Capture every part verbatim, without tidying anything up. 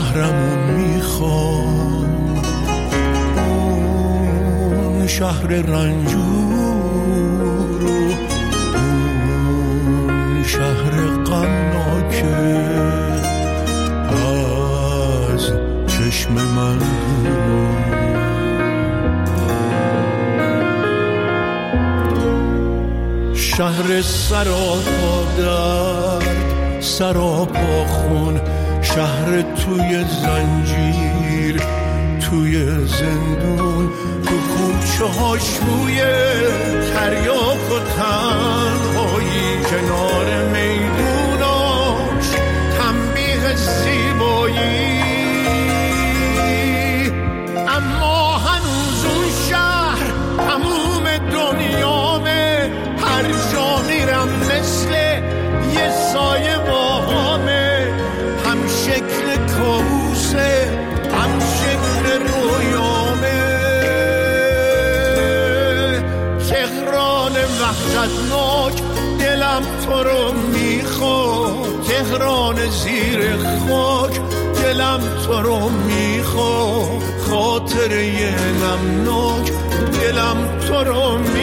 شهرمون میخوام، اون شهر رنجور و اون شهر غمناکه از چشم من شهر سراپا درد سراپا خون، شهر توی زنجیر توی زندون، تو کوچه هاش روی تریاک و تنهایی، کنار میدوناش تنبیه زیبایی. اما هنوز اون شهر تموم دنیامه، هر جا میرم مثل یه سایه باهامه، هم شکل کابوسه هم شکل رویامه. تهران وحشتناک دلم تو رو میخواد، تهران زیر خاک دلم تو رو میخواد، خاطره نمناک دلم تو رو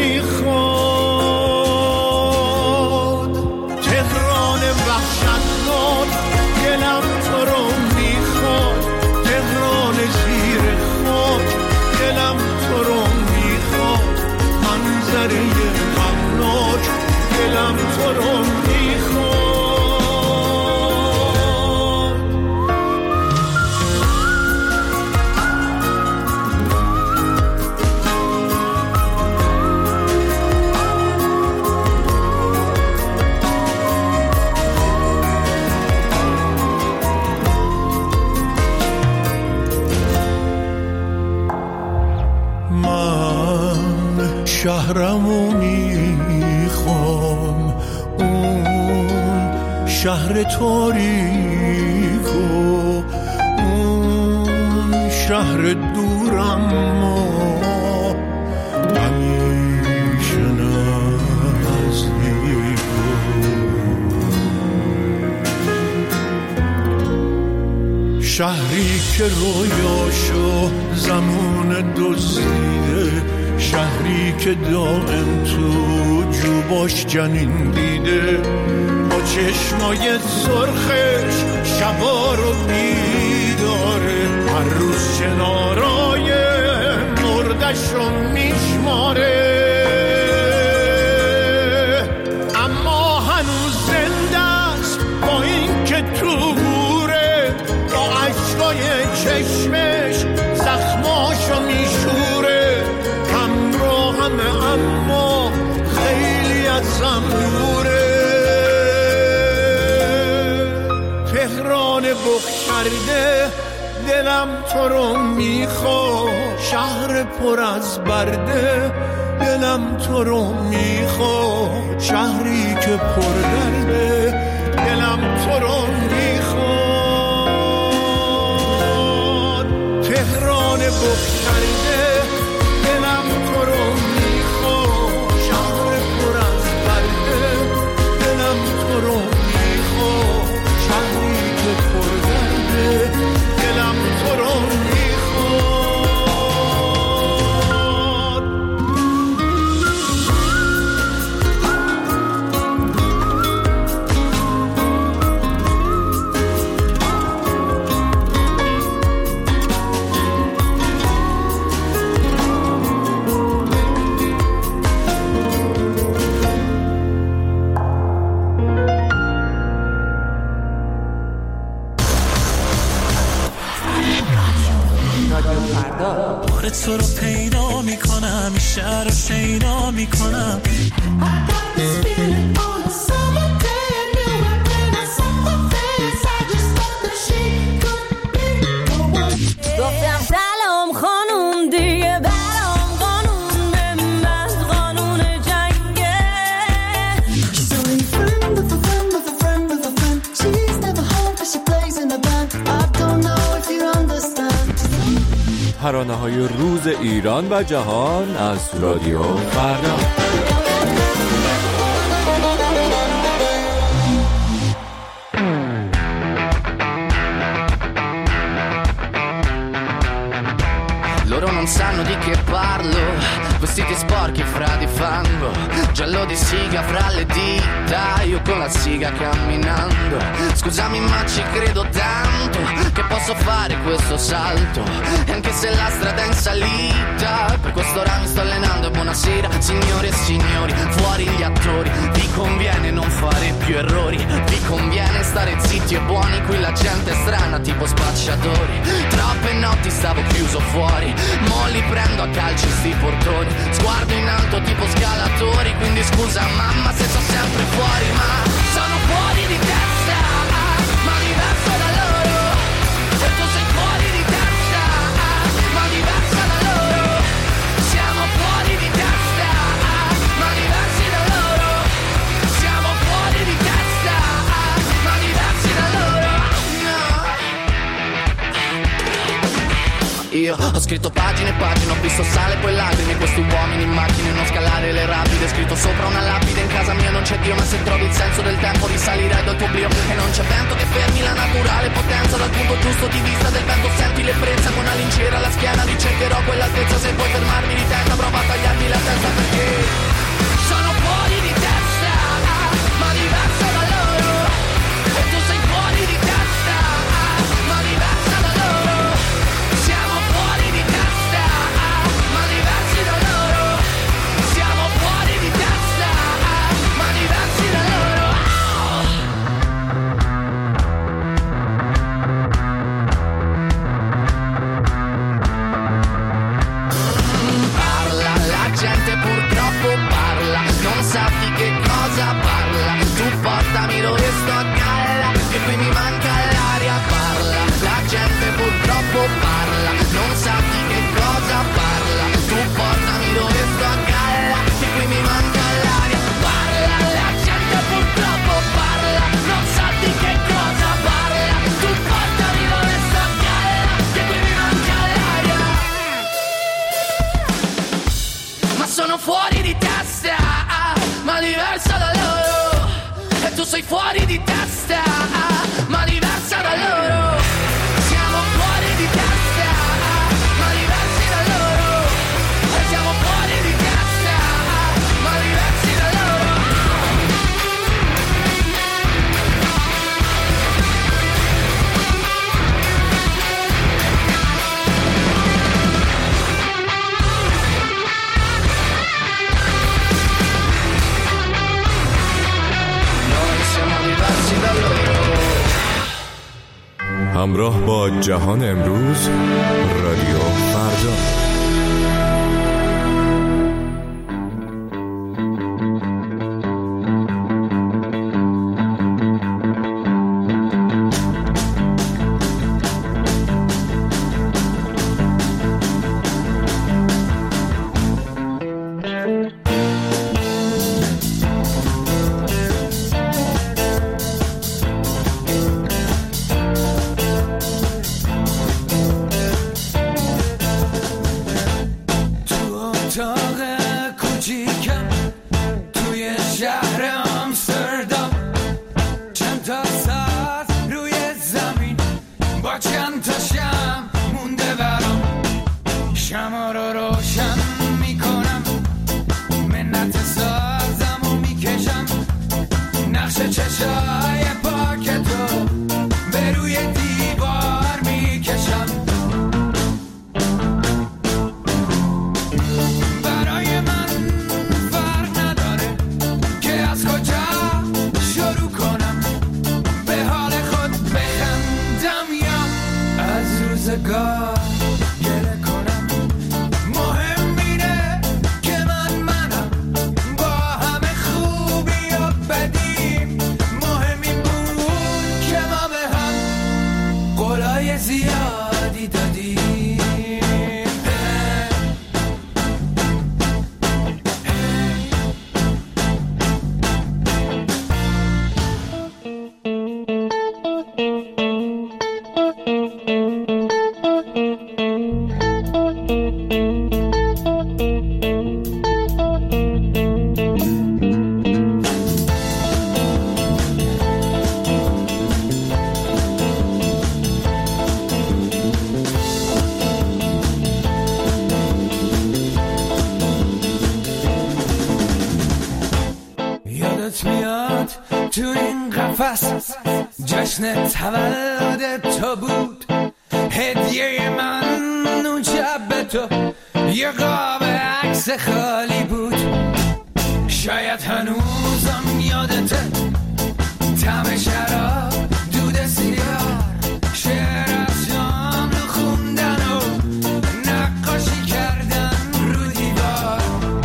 میخواد. تهران وحشتناک دلم تو رو میخواد، تهران زیر خاک دلم تو رو میخواد، منظره غمناک دلم تو رو میخواد. شهرمو میخوام، اون شهر تاریک و اون شهر دورم ما همیشه نزدیک. شهری که رویاشو زمان دزدیده، شهری که دائم تو جوباش جنین دیده، با چشمای سرخش شبا رو بیداره، هر روز شنارای مردش رو میشماره. اما هنوز زنده است با این که تو گوره، با عشقای چشمش زخماشو میشوره. اما خیلی ازم دوره، تهران بخ کرده دلم تو رو میخواد، شهر پر از برده دلم تو رو میخواد، شهری که پر درده دلم تو رو میخواد. تهران بخ کرده دلم تو رو میخواد، شهر پر از برده دلم تو رو میخواد، شهری که پر درده دلم تو رو تو رو پیدا میکنم، شهر رو شیدا میکنم. گفتم سلام خانوم دیگه برام قانون به من قانون جنگه. ترانه‌های روز ایران و جهان از رادیو فردا. non sanno di che parlo. Vestiti sporchi fra di fango, giallo di siga fra le dita, io con la siga camminando. Scusami ma ci credo tanto che posso fare questo salto, e anche se la strada è in salita, per quest'ora mi sto allenando. E buonasera signore e signori, fuori gli attori. Vi conviene non fare più errori, vi conviene stare zitti e buoni, qui la gente è strana tipo spacciatori. Troppe notti stavo chiuso fuori, mo li prendo a calci sti portoni. Sguardo in alto tipo scalatori, quindi scusa mamma se sono sempre fuori, ma sono fuori di testa, ma diverso da loro. E tu sei fuori di testa, ma diversa da loro. Siamo fuori di testa, ma diversi da loro. Siamo fuori di testa, ma diversi da loro. No. Io ho scritto pagine e pagine, ho visto sale poi lacrime, questi uomini in macchine, non scalare le rapide. Scritto sopra una lapide, in casa mia non c'è Dio, ma se trovi il senso del tempo risalirai dal tuo oblio. E non c'è vento che fermi la naturale potenza, dal punto giusto di vista del vento senti l'ebbrezza. Con una lincera alla schiena ricercherò quell'altezza, se puoi fermarmi di testa prova a tagliarmi la testa, perché sono fuori di testa, ma diversa da loro. E tu sei fuori di testa, ma diversa da loro. Siamo fuori di testa, ma diversi da loro. Siamo fuori di testa, ma diversi da loro. Parla, la gente purtroppo parla, non sa di che cosa parla. Tu portami dove sto a galla, che qui mi manca l'aria. Parla, la gente purtroppo parla, non sa di che cosa parla. Tu portami dove sto a galla, che qui mi manca l'aria. Parla, la gente purtroppo parla, non sa di che cosa parla. Tu portami dove sto a galla, che qui mi manca l'aria. Ma sono fuori di testa, ma diversa da loro. E tu sei fuori di testa, ma diversa da loro. Siamo fuori di testa, ma diversi da loro. E siamo fuori di testa, ma diversi da loro. Noi siamo diversi da loro. همراه با جهان امروز، رادیو فردا. نوفس جشن تولد تو بود، هدیه من اون شب به تو یه قاب عکس خالی بود. شاید هنوزم یادته طعم شراب، دود سیگار، شعر از شام خوندن و نقاشی کردن رو دیوار.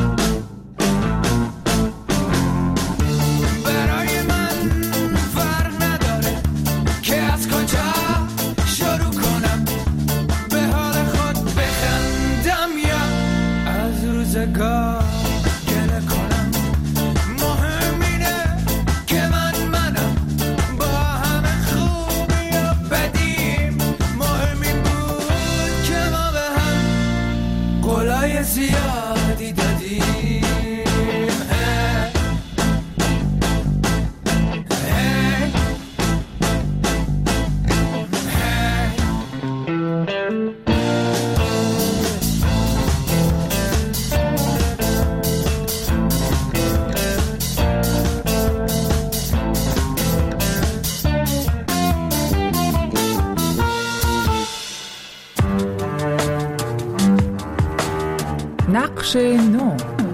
برای من فرق نداره که از کجا شروع کنم، به حال خود بخندم یا از روزگار گله کنم. مهم اینه که من منم، با همه خوبی و بدیم. مهم این بود که ما به هم قولای زیادی دادیم. نقش نو.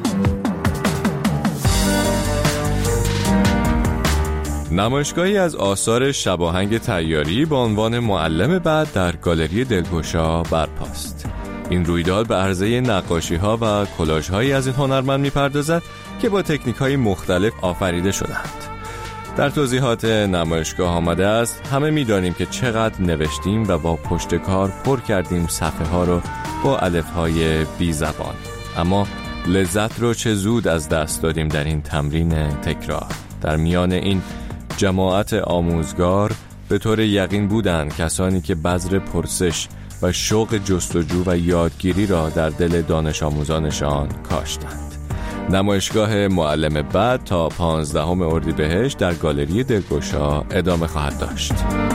نمایشگاهی از آثار شباهنگ طیاری با عنوان معلم بد در گالری دلگشا برپاست. این رویداد به عرضه نقاشی‌ها و کلاژهایی از این هنرمند می‌پردازد که با تکنیک‌های مختلف آفریده شدند. در توضیحات نمایشگاه آمده است همه می‌دانیم که چقدر نوشتیم و با پشت کار پر کردیم صفحه ها رو با الف‌های بی زبان، اما لذت رو چه زود از دست دادیم در این تمرین تکرار. در میان این جماعت آموزگار به طور یقین بودند کسانی که بذر پرسش و شوق جستجو و یادگیری را در دل دانش آموزانشان کاشتند. نمایشگاه معلم بد تا پانزدهم اردیبهشت در گالری دلگشا ادامه خواهد داشت.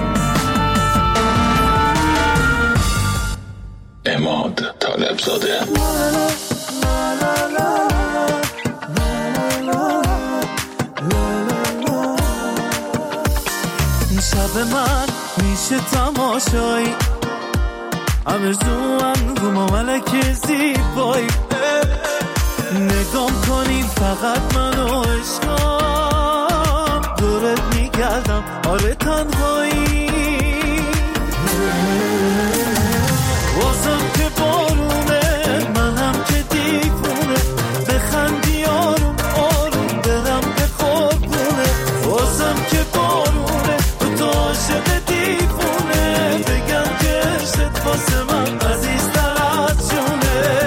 عماد طالبزاده. شب من میشه تماشایی، آرزوام رو ملک زیبایی، نگام کنی فقط منو عشقام، دورت میگردم آره تنهایی، واسم که بارونه منم که دیوونه، بخندی آروم آروم برم به قربونه، واسم که بارونه تو عاشق دیوونه، بگم که عشقت واسه من عزیزتر از جونه.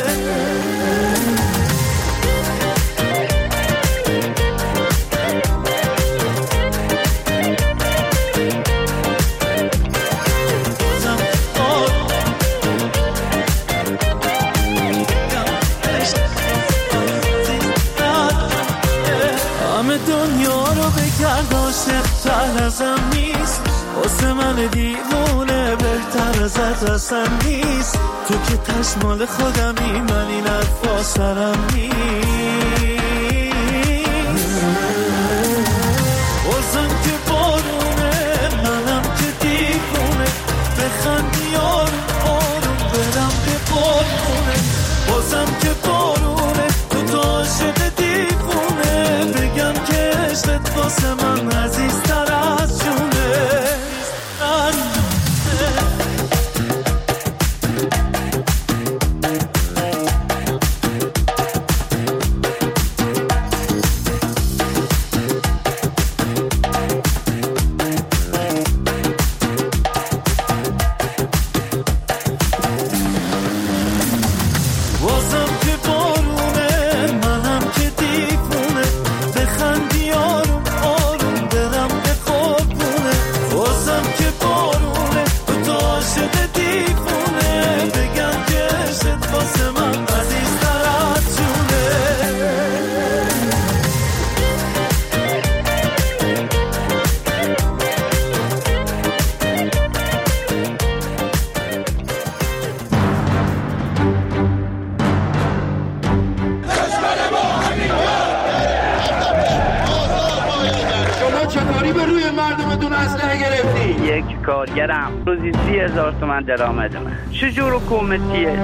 دنیا رو بگرد عاشق تر ازم نیست، واسه من دیوونه بهتر ازت اصلا نیست، تو که تشمال خودمی من این حرفا سرم نیست، واسم که بارونه منم که دیوونه، بخندی آروم آروم برم به بارونه، واسم که بارونه تو تو عاشق دیوونه، بگم که عشقت واسه من عزیزتر از جونه. چطوری به روی من اسلحه گرفتی؟ یک کارگرم روزی سی هزار تومن درآمد من. چجور حکومتیه؟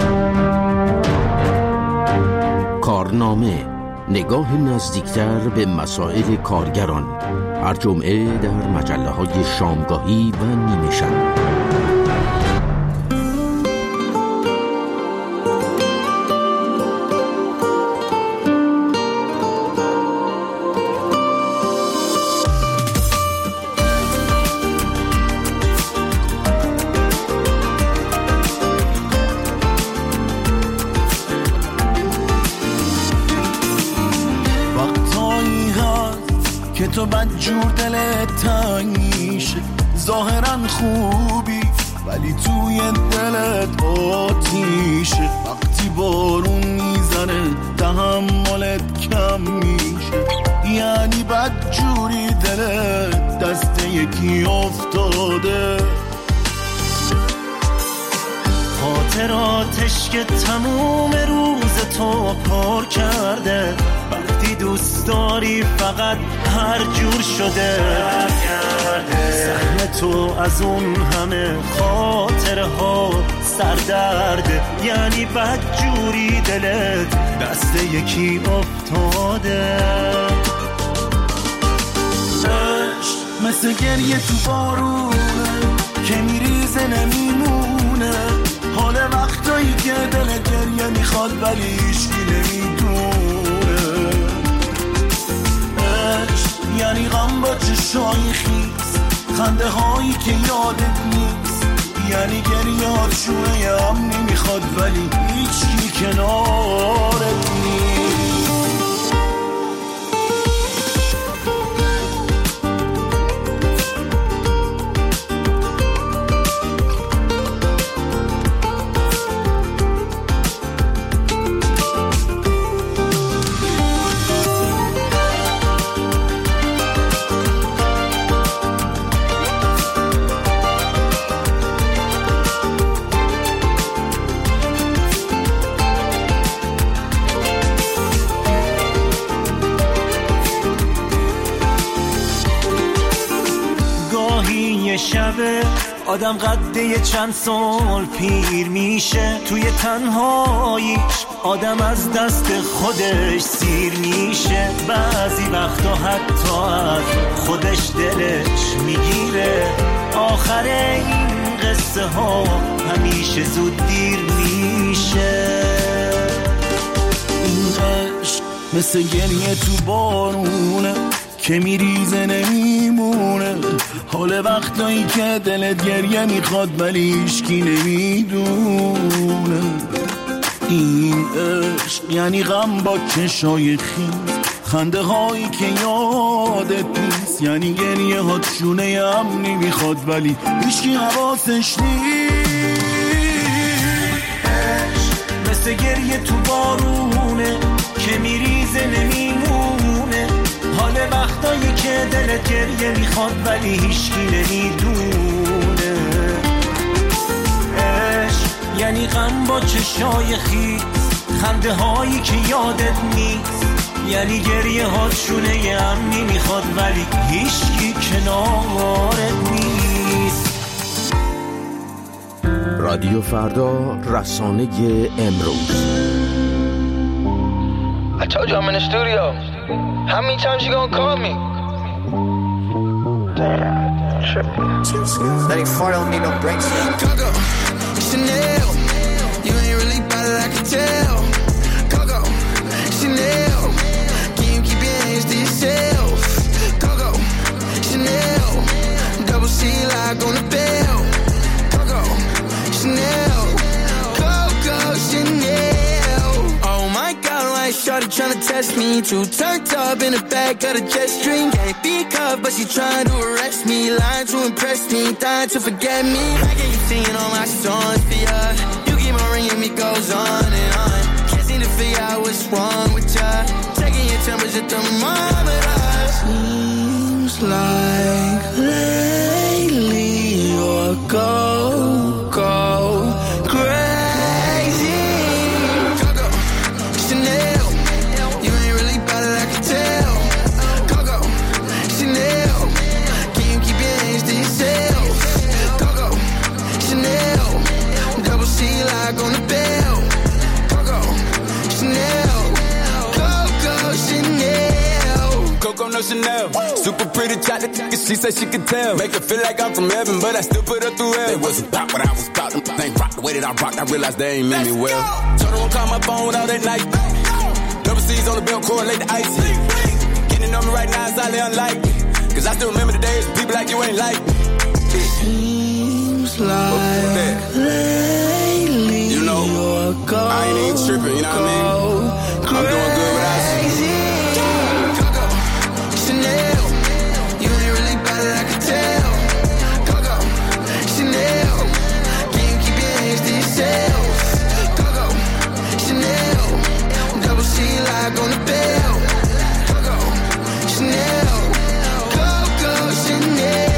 کارنامه، نگاه نزدیکتر به مسائل کارگران، هر جمعه در مجله های شامگاهی و نیمه شب. که تو بدجور دلت تنگ میشه، ظاهرا خوبی ولی توی دلت آتیشه. وقتی بارون میزنه تحملت کم میشه، یعنی بدجوری دلت دست یکی افتاده. خاطراتش که تموم روز تو پر کرده، وقتی دوست داری فقط هر جور شده. سهم تو از اون همه خاطره ها سردرده، یعنی بدجوری دلت دست یکی افتاده. عشق مثل گریه تو بارونه که میریزه نمیمونه، حال وقتایی که دل گریه میخواد ولی هیچکی نمیدونه. عشق یعنی غم با چشای خیس، خنده هایی که یادت نیست، یعنی گریه ها چونه هم نمیخواد ولی هیچکی کنارت نیست. شبه آدم قده چند سال پیر میشه، توی تنهاییش آدم از دست خودش سیر میشه. بعضی وقتا حتی از خودش دلش میگیره، آخر این قصه ها همیشه زود دیر میشه. این عشق مثل گریه تو بارونه که میریزه نمیمونه، حال وقتایی که دلت گریه میخواد ولی هیچکی نمیدونه. این عشق یعنی غم با چشای خیز، خنده هایی که یادت نیست، یعنی گریه ها چونه هم نمیخواد ولی هیچکی حواسش نیست. عشق مثل گریه تو بارونه که میریزه نمیمونه، حال وقتایی که دلت گریه میخواد ولی هیچکی نمیدونه. عشق یعنی غم با چشای خیس، خنده هایی که یادت نیست، یعنی گریه ها چونه هم نمیخواد ولی هیچکی کنارت نیست. رادیو فردا، رسانه امروز. I told you I'm in the studio. How many times you gonna call me? Damn, tripping. Letting fart don't need no brakes. Coco, Chanel, you ain't really bad it, I can tell. Coco, Chanel, can you keep your hands to yourself? Coco, Chanel, double C lock on the bell. Coco, Chanel, Coco, Chanel. Oh my God, like shorty tryna test me. Too turned up in the back of the jet stream. Can't be cuffed, but she trying to arrest me. Lying to impress me, dying to forget me. I get you singing all my songs for ya. You keep on ringing me, goes on and on. Can't seem to figure out what's wrong with ya. Checking your temperature thermometer. Seems like lately you're go, go crazy. Coco, Chanel, you ain't really bad it, I can tell. Coco, Chanel, can you keep your hands to on Chanel. Super pretty, tried to t- she said she could tell. Make her feel like I'm from heaven, but I still put her through hell. They wasn't about what I was about. Them ain't rock the way that I rocked. I realized they ain't mean me well. Told her won't call my phone all that night. Double C's on the belt, correlate the ice. Getting on me right now is highly unlikely. Cause I still remember the days when people like you ain't like me. Seems like lately you know, you're gone. I ain't even tripping, you know what I mean? I'm doing good without you. Coco, Chanel, you ain't really bad it, I can tell. Coco, Chanel, can't keep your hands to yourself. Coco, Chanel, double C like on the bell. Coco, Chanel, Coco, Chanel.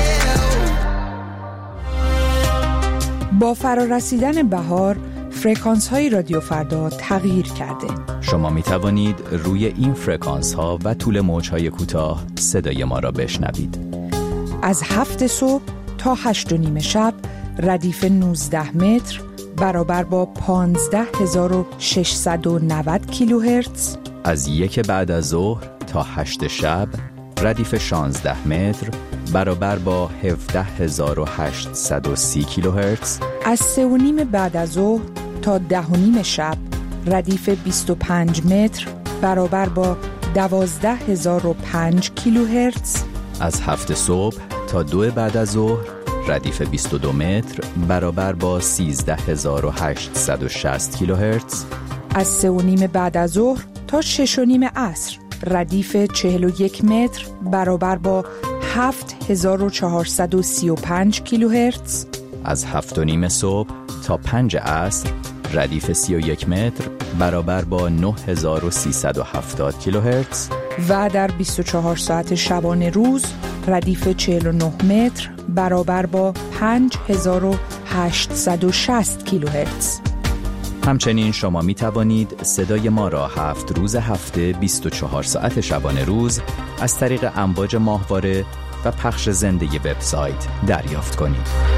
با فرارسیدن بهار فرکانس های رادیو فردا تغییر کرده. شما می توانید روی این فرکانس ها و طول موج های کوتاه صدای ما را بشنوید. از هفت صبح تا هشت و نیم شب ردیف نوزده متر برابر با پانزده هزار و ششصد و نود کیلوهرتز. از یک بعد از ظهر تا هشت شب ردیف شانزده متر برابر با هفده هزار و هشتصد و سی کیلوهرتز. از سه و نیم بعد از ظهر تا ده و نیم شب ردیف بیست و پنج متر برابر با دوازده هزار و پنج کیلوهرتز. از هفت صبح تا دو بعد از ظهر ردیف بیست و دو متر برابر با سیزده هزار و هشتصد و شصت کیلوهرتز. از سه و نیم بعد از ظهر تا شش و نیم عصر ردیف چهل و یک متر برابر با هفت هزار و چهارصد و سی و پنج کیلوهرتز. از هفت و نیم صبح تا پنج عصر ردیف سی و یک متر برابر با نه هزار و سیصد و هفتاد کیلوهرتز. و در بیست و چهار ساعت شبانه روز ردیف چهل و نه متر برابر با پنج هزار و هشتصد و شصت کیلوهرتز. همچنین شما می توانید صدای ما را هفت روز هفته بیست و چهار ساعت شبانه روز از طریق امواج ماهواره و پخش زنده وبسایت دریافت کنید.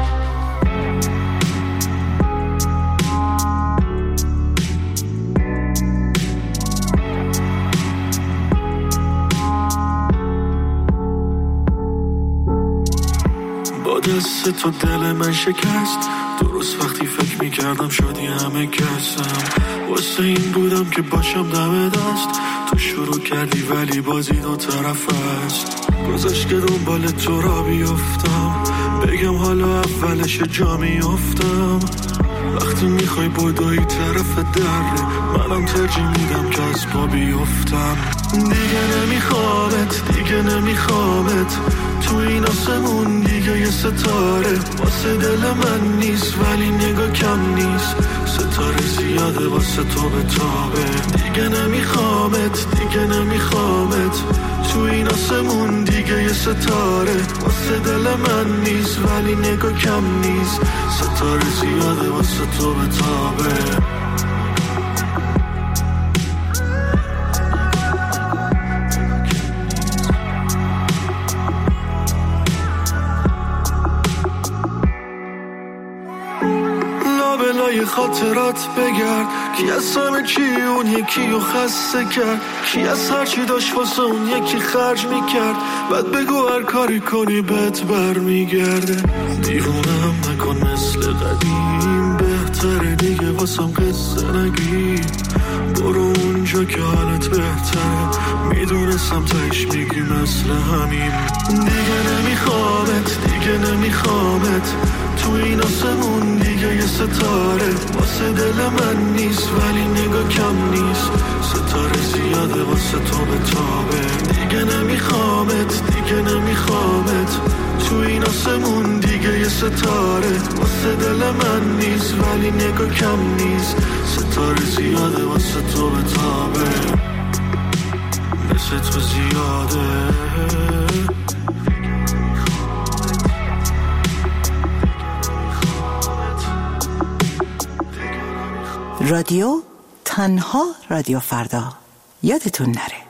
با دست تو دل من شکست، درست وقتی فکر میکردم شدی همه کسم. واسه این بودم که باشم دم دست، تو شروع کردی ولی بازی دو طرف است. گذاشت که دنبال تو را بیفتم، بگم حالا اولش جا میفتم. وقتی میخوای بدوی طرف در، منم ترجیح میدم که از پا بیفتم. دیگه نمیخوامت، دیگه نمیخوامت، تو این آسمون دیگه یه ستاره واسه دل من نیست، ولی نگاه کم نیست. ستاره زیاده واسه تو به تابه. دیگه نمیخوامت، دیگه نمیخوامت، تو این آسمون دیگه یه ستاره واسه دل من نیست، ولی نگاه کم نیست. ستاره زیاده واسه تو به تابه. لابلای خاطرات بگرد، کی از همه چی اون یکی رو خسته کرد، کی از هرچی داشت واسه اون یکی خرج میکرد. بعد بگو هر کاری کنی بهت بر میگرده. دیوونم نکن مثل قدیم، بهتره دیگه واسم قصه نگی. برو اونجا که حالت بهتره، میدونستم تایش میگی مثل همین. دیگه نمیخوامت، دیگه نمیخوامت، تو این آسمون دیگه یه ستاره واسه دل من نیست، ولی نگاه کم نیست. ستاره زیاده واسه تو به تابه. دیگه نمیخوامت، دیگه نمیخوامت، تو این آسمون دیگه یه ستاره واسه دل من نیست، ولی نگاه کم نیست. ستاره زیاده واسه تو به تابه، مثل تو زیاده. رادیو تنها رادیو فردا، یادتون نره.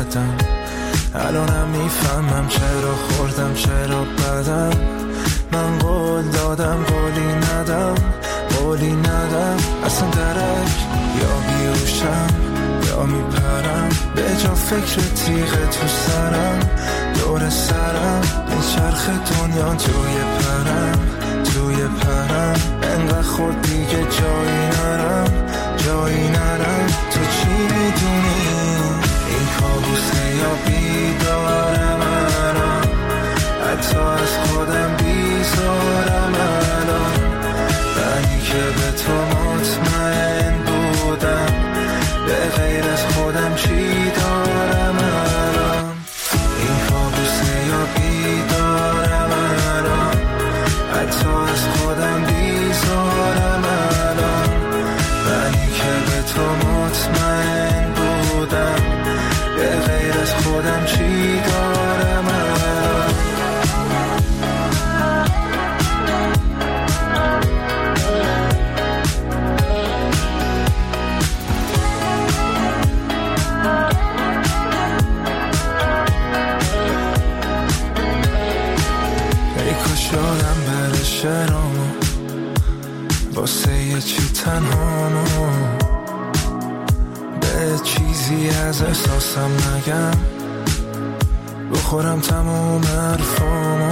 بدم. الانم میفهمم چرا خوردم چرا بدم. من قول دادم قولی ندم قولی ندم. اصلا درک یا بیوشم یا میپرم. به جا فکر تیغ تو سرم دور سرم. این چرخ دنیا توی پرم توی پرم. انقدر خود دیگه جایی نرم جایی نرم. تو چی میدونی این کابوسه یا بیدارم الان؟ حتی از خودم بیزارم الان. منی که به تو مطمئن بودم به غیر از خودم چی دارم الان؟ این کابوسه یا بیدارم الان؟ حتی از خودم بیزارم الان. منی که به تو مطمئن بودم به غیر از خودم چی دارم الان؟ شدم بره شرامو واسه یه چی تنهامو. به چیزی از احساسم نگم بخورم تموم حرفامو.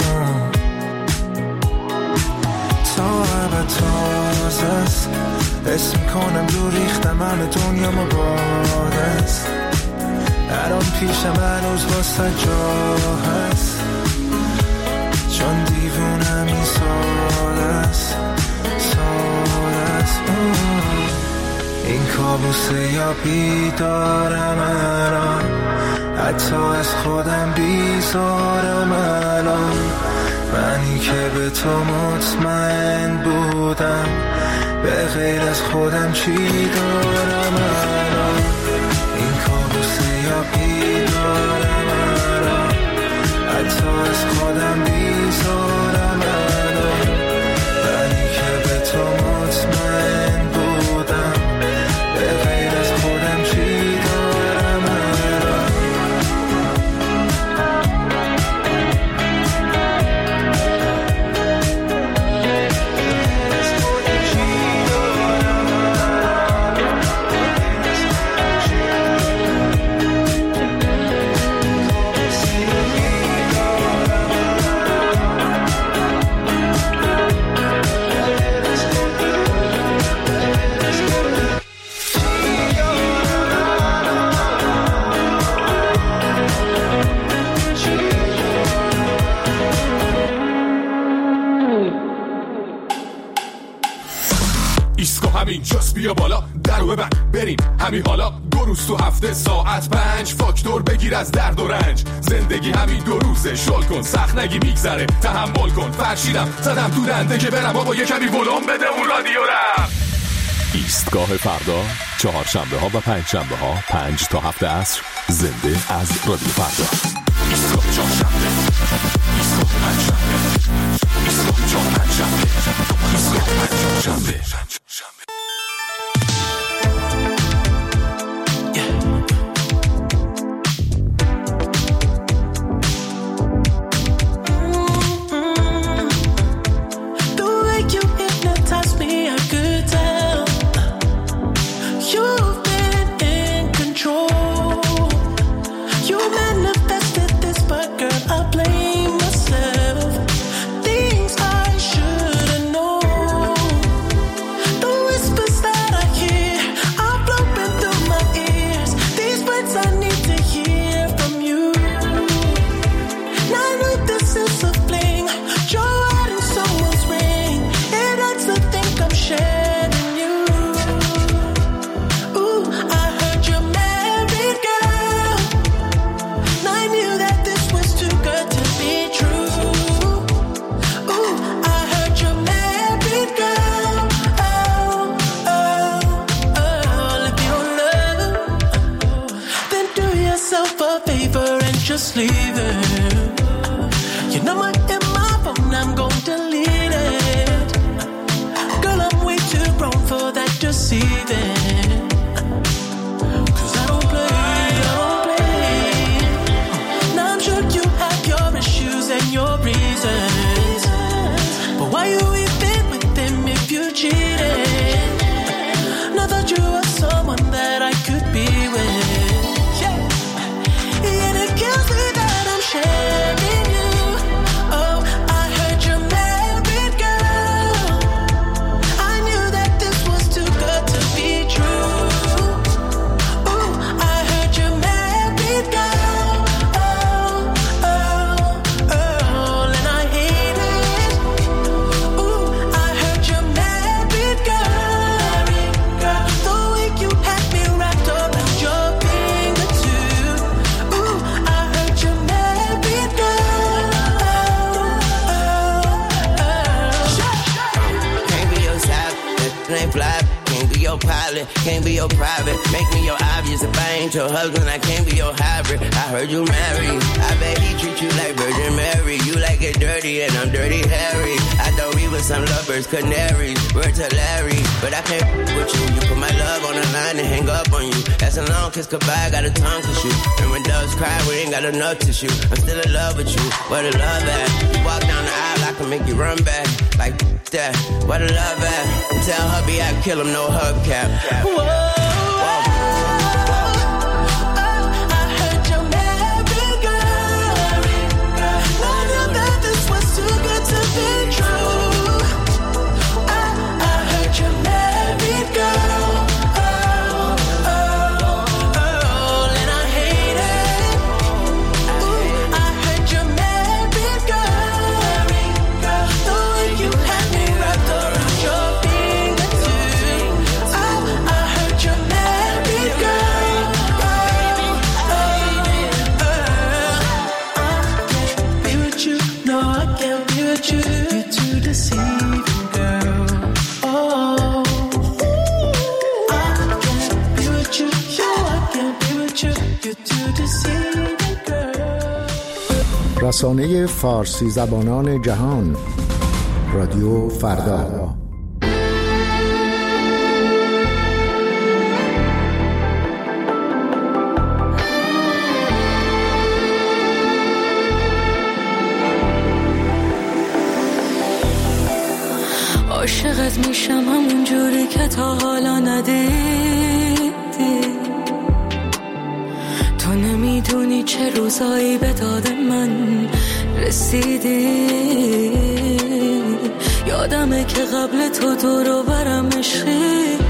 تا عبد تازه است اسم کنم دور ریختم همه دنیا مباد است. الان پیشم هنوز واسه جا هست چون دیوونم این ساده است ساده است. این کابوسه یا بیدارم الان؟ حتی از خودم بیزارم الان. منی که به تو مطمئن بودم به غیر از خودم چی دارم الان؟ این کابوسه یا بیدارم الان؟ حتی از خودم بیزارم الان. منی که به تو مطمئن بودم به غیر از خودم چی دارم الان؟ اینجاست بیا بالا درو ببند بریم همین حالا. دو روز تو هفته ساعت پنج فاکتور بگیر از درد و رنج. زندگی همین دو روزه شل کن سخت نگی میگذره تحمل کن. فرشیدم زدم تو دنده که برم بابا یه کمی ولوم بده اون رادیو رم. ایستگاه فردا چهارشنبه ها و پنج شنبه ها پنج تا هفت عصر زنده از رادیو فردا. ایستگاه چهارشنبه ایستگاه پنج شنبه ایستگاه چهار پنج شنبه ایستگاه پنج شنبه. Just leave it. Your number in my phone, I'm gon' delete it. Girl, I'm way too grown for that deceiving. Cause I don't play, I don't play, solid, can't be your private. Make me your obvious. If I ain't your husband, I can't be your hybrid. I heard you married. I bet he treat you like Virgin Mary. You like it dirty and I'm dirty Harry. I thought we were some lovers, canaries. Word to Larry, but I can't with you. You put my love on the line and hang up on you. That's a long kiss goodbye, got a tongue to shoot. And when doves cry, we ain't got enough tissue. I'm still in love with you. Where the love at? You walk down the aisle, I can make you run back. Like that. Where the love at? Tell hubby I kill him, no hubcap. Whoa. رسانه فارسی زبانان جهان رادیو فردا. عاشقت میشم همون جوری که تا حالا ندیدی. تو نمیدونی چه روزایی به داد من رسیدی. یادمه که قبل تو دورو برم عشقی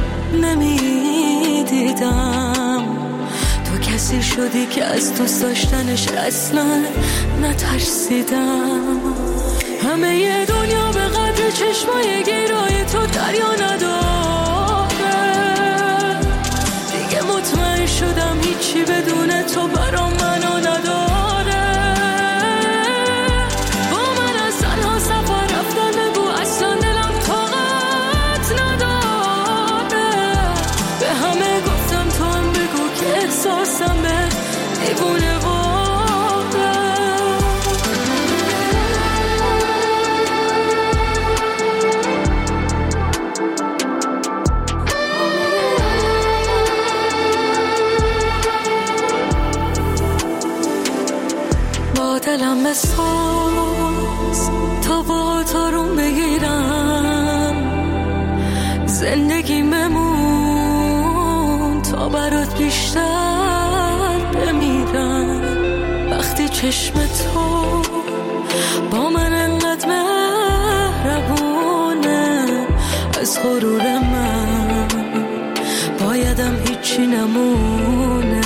نمیدیدم. تو کسی شدی که از دوست داشتنش اصلا نترسیدم. همه ی دنیا به قدر چشمای گیرای تو دریا نداره. دیگه مطمئن شدم هیچی بدون تو برام منو نداره. با من از تنها سفر رفتن بگو اصلا دلم طاقت نداره. به همه گفتم تو هم بگو که احساسم به دیوونه دلم بساز تا با تارون بگیرم. زندگی ممون تا برات بیشتر بمیرم. وقتی چشم تو با من انقدر مهربونه، از غرور من بایدم هیچی نمونه.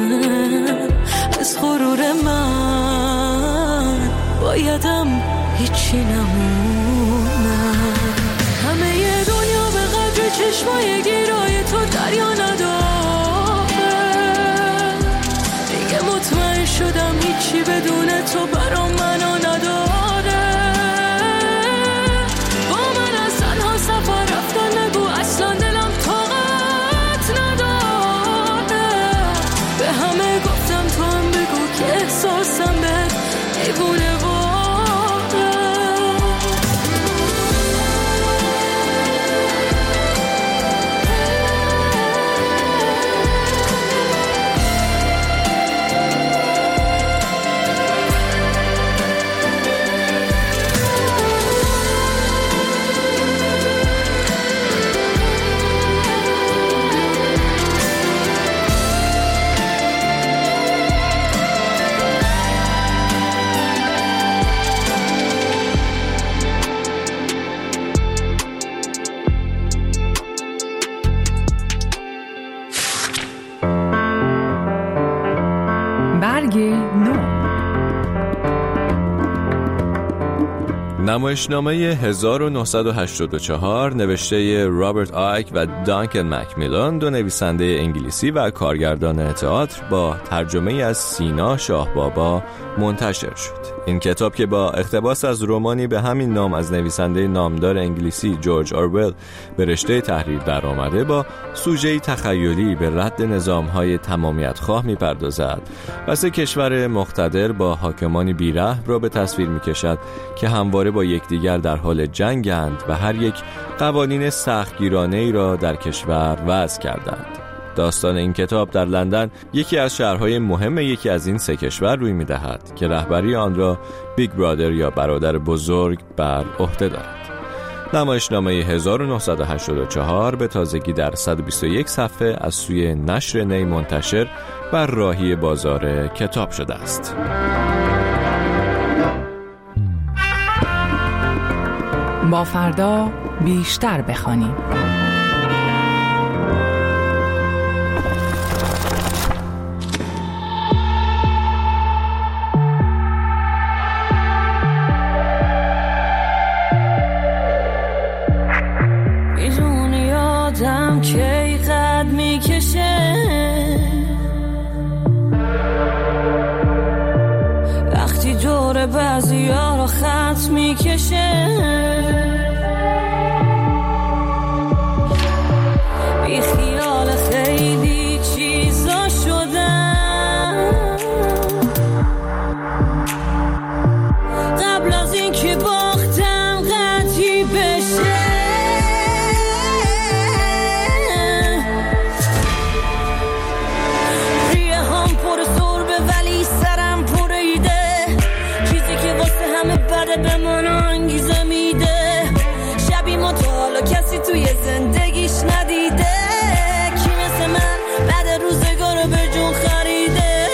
از غرور من بایدم هیچی نمونه. همه ی دنیا به قدر چشمای گیرای تو دریا نداره. دیگه مطمئن شدم هیچی بدون تو برام منو نداره. با من از تنها سفر رفتن نگو اصلا دلم طاقت نداره. به همه گفتم تو هم بگو که احساسم به دیوونه نمایشنامه هزار و نهصد و هشتاد و چهار نوشته رابرت آیک و دانکن مکمیلان، دو نویسنده انگلیسی و کارگردان تئاتر، با ترجمه از سینا شاه بابا منتشر شد. این کتاب که با اقتباس از رمانی به همین نام از نویسنده نامدار انگلیسی جورج آرویل به رشته تحریر در آمده، با سوژه‌ای تخیلی به رد نظام‌های تمامیت خواه می‌پردازد و سه کشور مقتدر با حاکمانی بی‌رحم را به تصویر می‌کشد که همواره با یکدیگر در حال جنگند و هر یک قوانین سختگیرانه‌ای را در کشور وضع کردند. داستان این کتاب در لندن، یکی از شهرهای مهم یکی از این سه کشور، روی می‌دهد که رهبری آن را بیگ برادر یا برادر بزرگ بر عهده دارد. نمایشنامه هزار و نهصد و هشتاد و چهار به تازگی در صد و بیست و یک صفحه از سوی نشر نی منتشر و راهی بازار کتاب شده است. با فردا بیشتر بخوانیم. کی قد میکشه وقتی دور بعضی ها رو خط میکشه، بی خیال خیلی چیزا شدم قبل از این که باختم قطعی بشه. به من انگیزه میده، شبی ما تا حالا کسی توی زندگیش ندیده، کی مثل من بعد روزگار رو به جون خریده.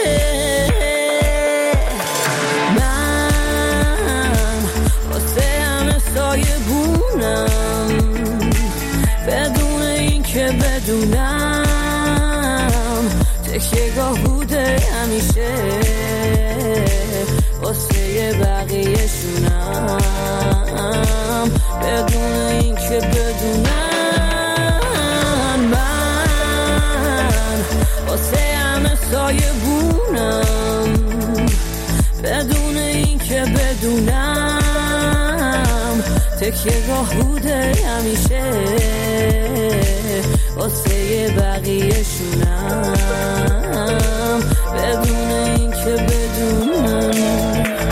من واسه همه سایه بونم بدون این که بدونم، تکیه‌گاه بوده همیشه واسه بقیه شونم بدون این که بدونم. من واسه همه سایه بونم بدون این که بدونم، تکیه‌گاه بوده همیشه واسه بقیه شونم بدون این که بدونم.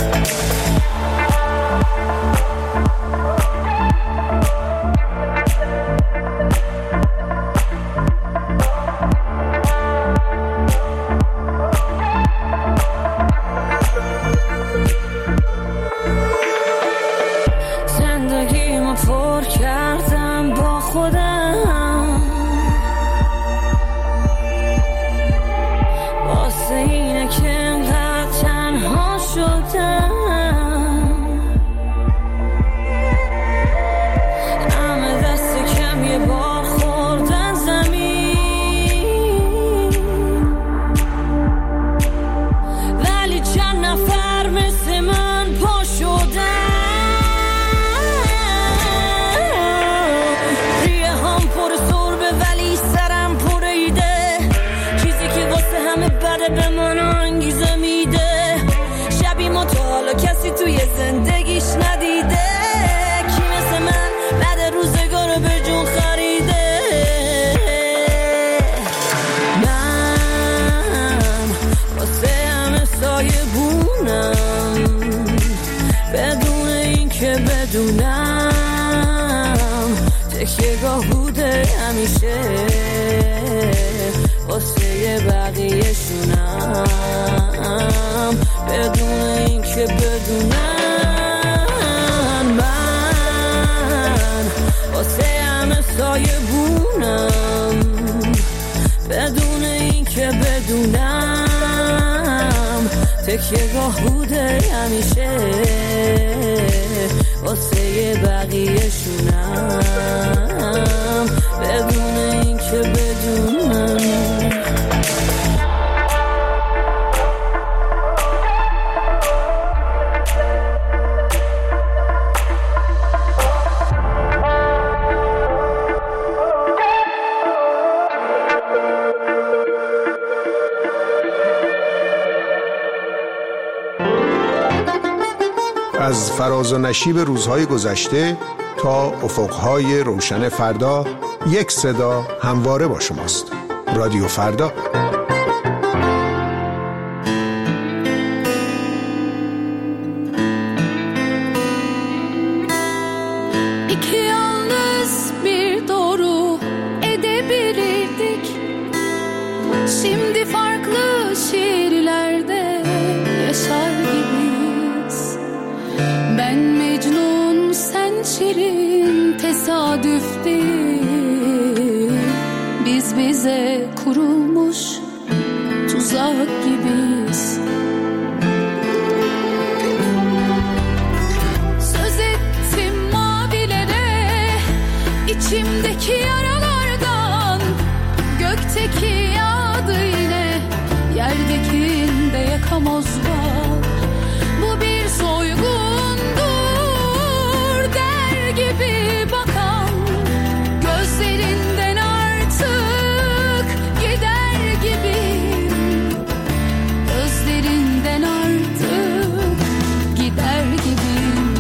به من انگیزه میده، شبی ما تا حالا کسی توی زندگیش ندیده، کی مثل من بعد روزگار رو به جون خریده. من واسه همه سایه بونم بدون این که بدونم، تکیه‌گاه بوده همیشه واسه بقیه شونم بدون این که بدونم. من واسه همه سایه بونم بدون این که بدونم، تکیه‌گاه بوده همیشه واسه بقیه شونم بدون این که بدونم. از فراز و نشیب روزهای گذشته تا افقهای روشن فردا، یک صدا همواره با شماست. رادیو فردا. İki yalnız bir doğru edebilirdik. Şimdi farklı şehirlerde yaşar gibiyiz. Ben Mecnun, sen Şirin, tesadüf değil. Biz bize kurulmuş tuzak gibiyiz. Söz ettim mavilere, içimdeki yaralardan. Gökteki yağdı yine, yerdekinde yakamoz var. Bu bir soygundur der gibi bakan, gözlerinden artık gider gibiyim. Gözlerinden artık gider gibiyim.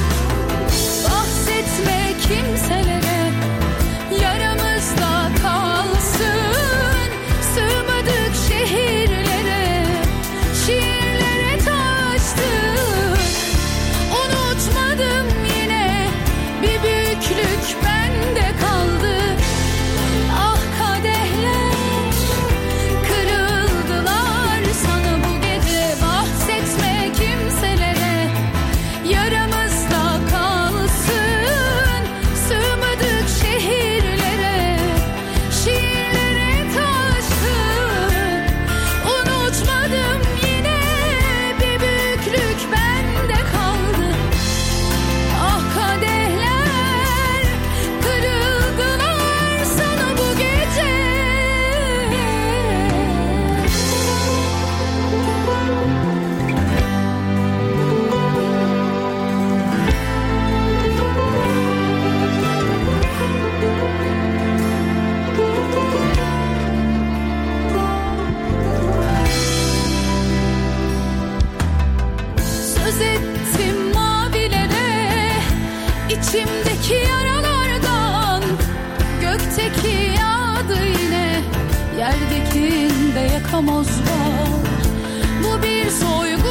Bahsetme kimselere, yaramızda kalsın. Sığmadık şehirlere, şiirlere taştık. Unutmadım yine, bir büyüklük bende kaldı. Ah kadehler kırıldılar sana bu gece. Bahsetme kimselere, yaramızda kalsın. Sığmadık şehirlere, şiirlere taştık. Unutmadım yine, bir büyüklük bende kaldı. Ah kadehler kırıldılar sana bu gece. Söz ettim mavilere, içimdeki yaralardan. Gökteki yağdı yine, yerdekinde yakamoz var. Bu bir soygundur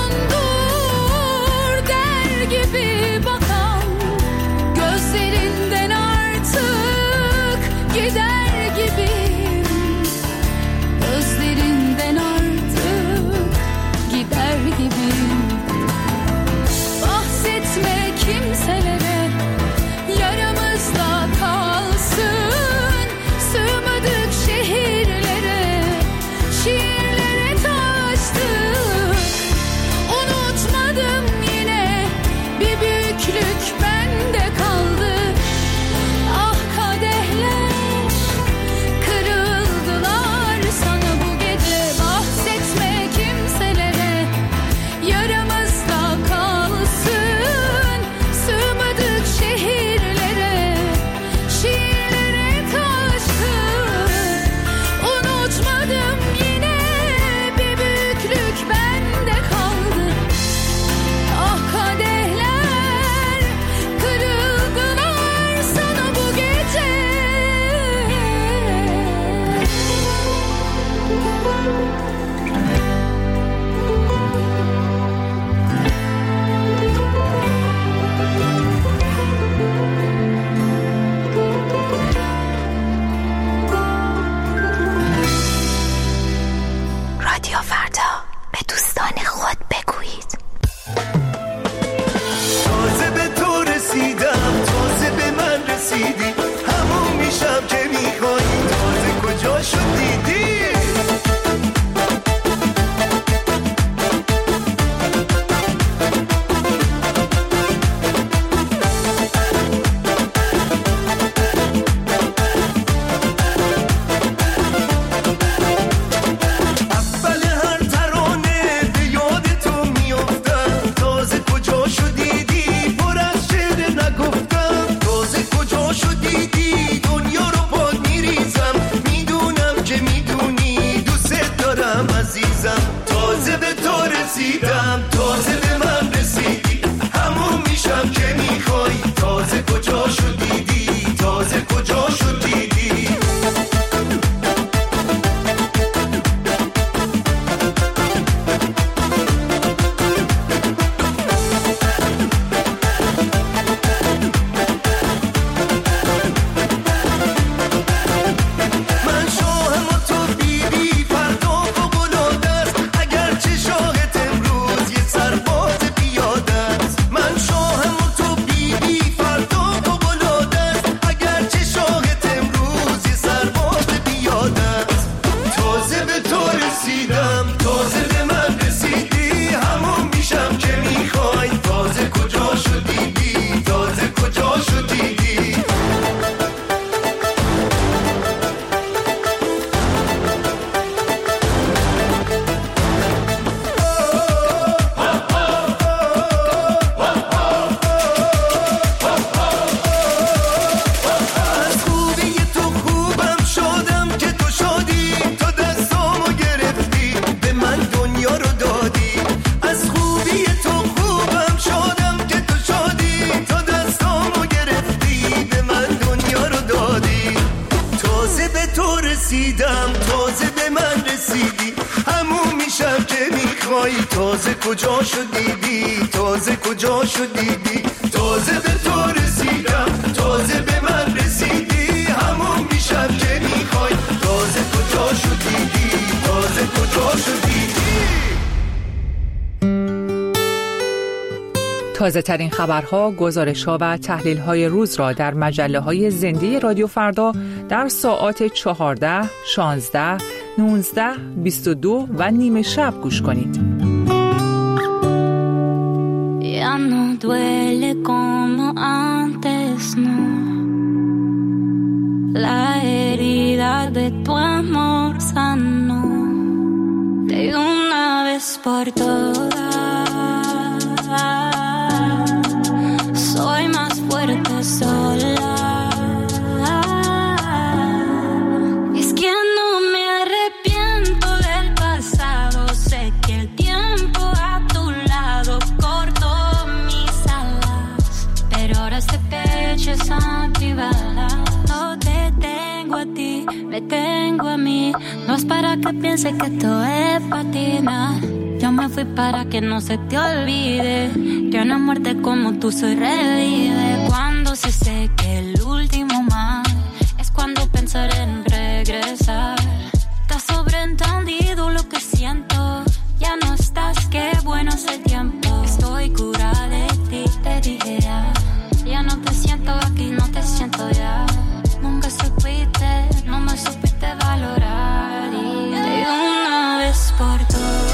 der gibi bakan, gözlerinden artık gider gibiyim. Gözlerinden artık gider gibiyim. Bahsetme kimselere, yaramızda kalsın. Sığmadık şehirlere, şiirlere taştık. Unutmadım yine, bir büyüklük bende kaldı. Ah kadehler kırıldılar sana bu gece. Bahsetme kimselere, yaramızda تازه کجا شدیدی، تازه کجا شدیدی، تازه به تو رسیدم، تازه به من رسیدی، همون میشم که میخوای، تازه کجا شدیدی، تازه کجا شدیدی. تازه ترین خبرها، گزارش‌ها و تحلیل‌های روز را در مجله‌های زنده رادیو فردا در ساعات چهارده، شانزده، نوزده، بیست و دو و نیمه شب گوش کنید. Ya no duele como antes, no. La herida de tu amor sanó de una vez por todas. Soy más fuerte sola. Es que no me arrepiento del pasado. Sé que el tiempo a tu lado cortó mis alas, pero ahora este pecho es antibalas. No te tengo a ti, me tengo a mí. No es para que piense que esto es patina. Yo me fui para que no se te olvide que una muerte como tú soy revive. Cuando se seque el último mar es cuando pensaré en regresar. Te has sobreentendido lo que siento. Ya no estás, qué bueno es el tiempo. Estoy curada de ti, te dije ya. Ya no te siento aquí, no te siento ya. Nunca supiste, no me supiste valorar. Y de una vez por todas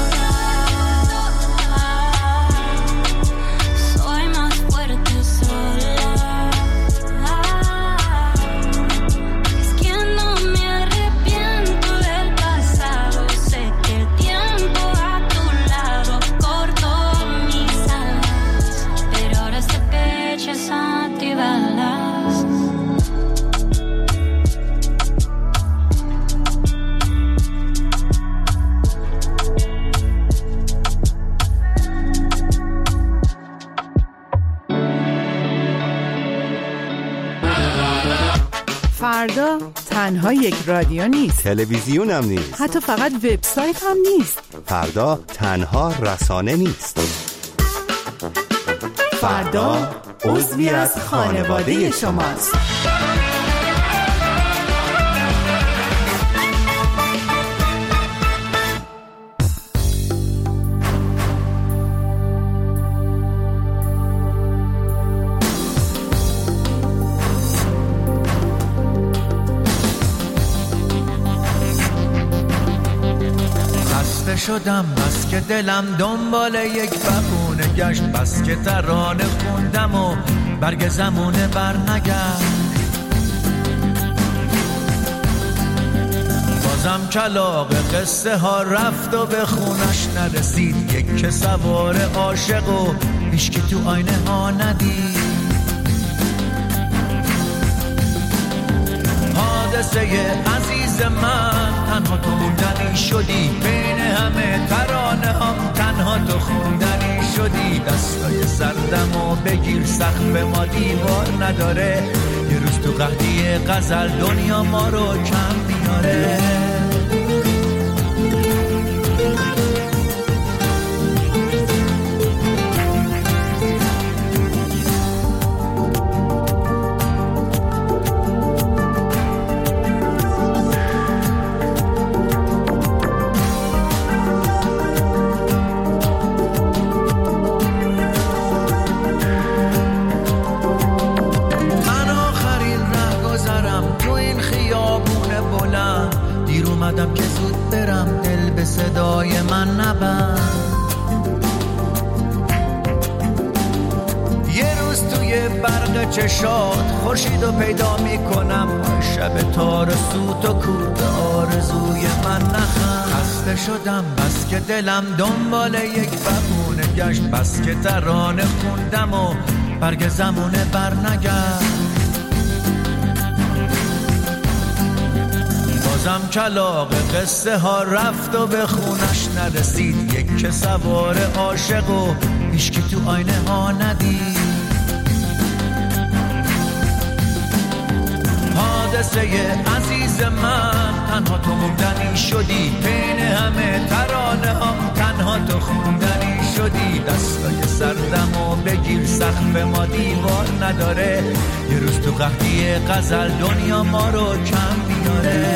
فردا تنها یک رادیو نیست، تلویزیون هم نیست، حتی فقط وبسایت هم نیست. فردا تنها رسانه نیست. فردا عضوی از خانواده شماست. شدم بس که دلم دنبال یک بهونه گشت، بس که ترانه خوندم و برگ زمونه بر نگشت. بازم کلاغ قصه ها رفت و به خونش نرسید، یک که سوار عاشق و هیچ که تو آینه ها ندید. حادثه عزیز من تنها تو موندنی شدی، بین همه ترانه هم تنها تو خوندنی شدی. دستای سردم و بگیر سقف ما دیوار نداره، یه روز تو قحطی غزل دنیا ما رو کم میاره. اومدم که زود برم، دل به صدای من نبند. یه روز توی برق چشات خورشیدو پیدا میکنم، شب تار سوت و کورد آرزوی من نخند. خسته شدم بس که دلم دنبال یک بهونه گشت، بس که ترانه خوندم و برگ زمونه بر نگشت. بازم کلاغ قصه ها رفت و به خونش نرسید، یک که سوار عاشق و هیچ که تو آینه ها ندید. حادثه عزیز من تنها تو موندنی شدی، بین همه ترانه هم تنها تو خوندنی شدی. دستای سردم و بگیر سقف ما دیوار نداره، یه روز تو قحطی غزل دنیا ما رو کم میاره.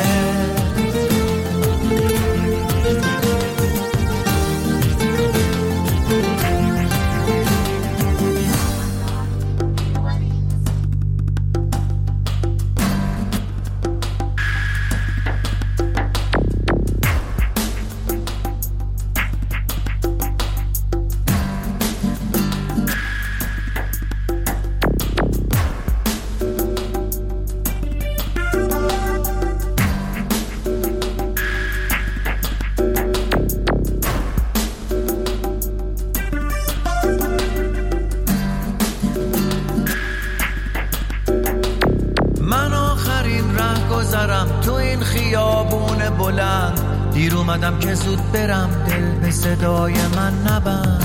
تو این خیابون بلند، دیر اومدم که زود برم، دل به صدای من نبند.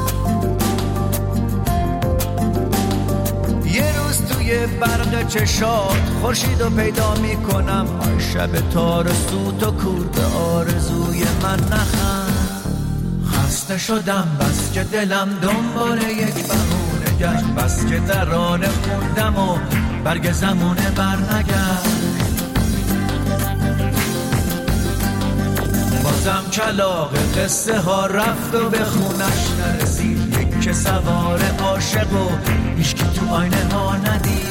یه روز توی برق چشات خورشیدو پیدا میکنم، آی شب تار سوت و کور به آرزوی من نخند. خسته شدم بس که دلم دنبال یک بهونه گشت، بس که ترانه خوندم و برگ زمونه برنگشت. بازم کلاغ قصه ها رفت و به خونش نرسید، یک که سوار عاشق و هیچ که تو آینه ها ندید.